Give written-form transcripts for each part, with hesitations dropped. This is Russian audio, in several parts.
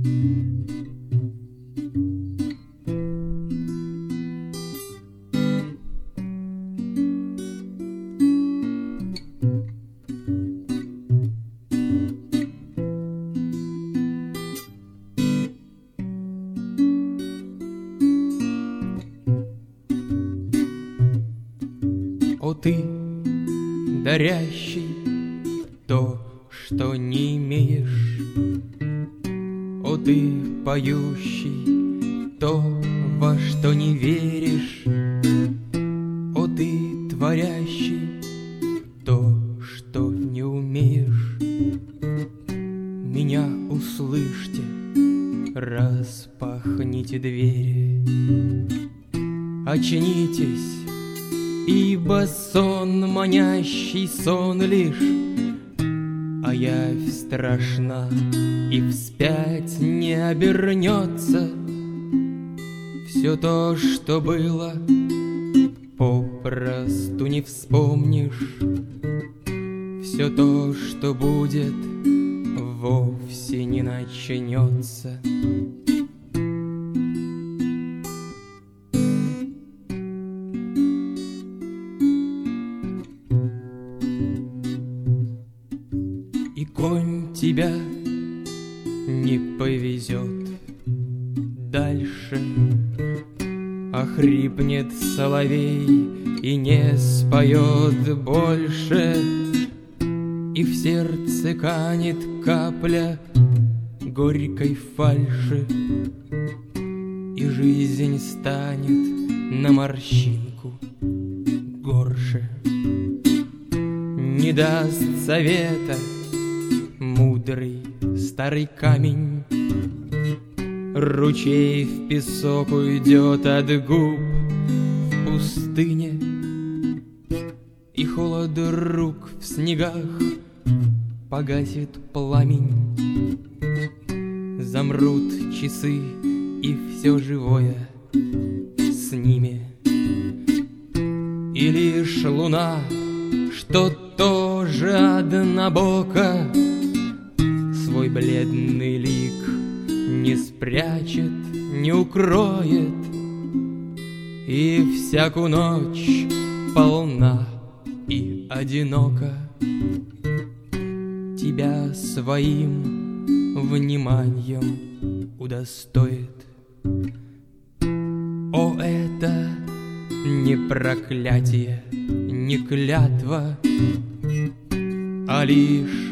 О, ты, дарящий то, что не имеешь, о, ты, поющий то, во что не веришь, о, ты, творящий то, что не умеешь, меня услышьте, распахните двери, очнитесь, ибо сон манящий сон лишь, а явь страшна и вспять не обернется. Все то, что было, попросту не вспомнишь. Все то, что будет, вовсе не начнется. И конь тебя не повезет дальше, охрипнет соловей и не споет больше, и в сердце канет капля горькой фальши, и жизнь станет на морщинку горше. Не даст совета мудрый старый камень, ручей в песок уйдет от губ в пустыне, и холод рук в снегах погасит пламень. Замрут часы и все живое с ними, и лишь луна, что тоже однобока, свой бледный лик не спрячет, не укроет, и всякую ночь полна и одинока тебя своим вниманием удостоит. О, это не проклятие, не клятва, а лишь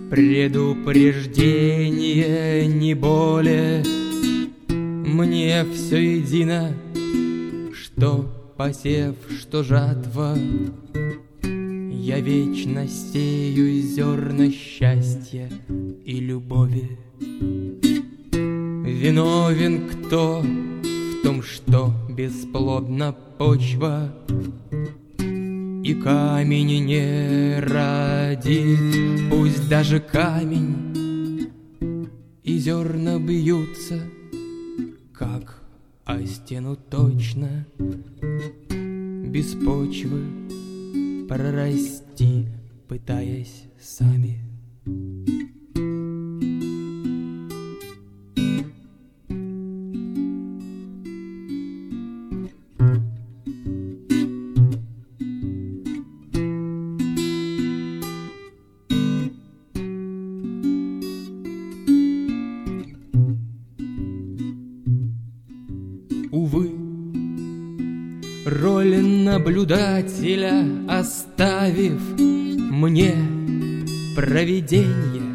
предупреждение, не более. Мне все едино, что посев, что жатва. Я вечно сею зерна счастья и любови. Виновен кто в том, что бесплодна почва, и камень не родит, пусть даже камень, и зерна бьются, как о стену точно, без почвы прорасти, пытаясь сами. Увы, роль наблюдателя оставив мне, провиденье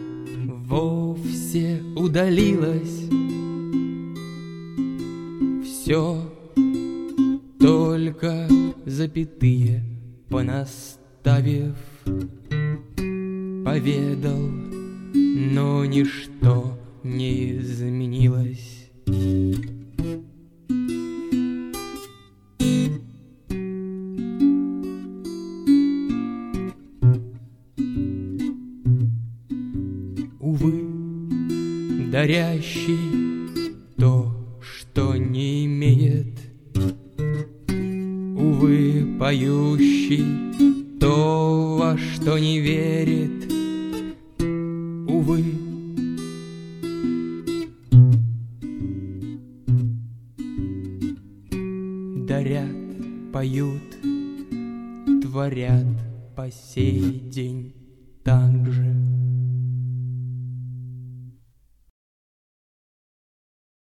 вовсе удалилось. Все только запятые понаставив, поведал, но ничто не изменилось. Увы, дарящий то, что не имеет, увы, поющий то, во что не верит, увы, дарят, поют, творят по сей день так же.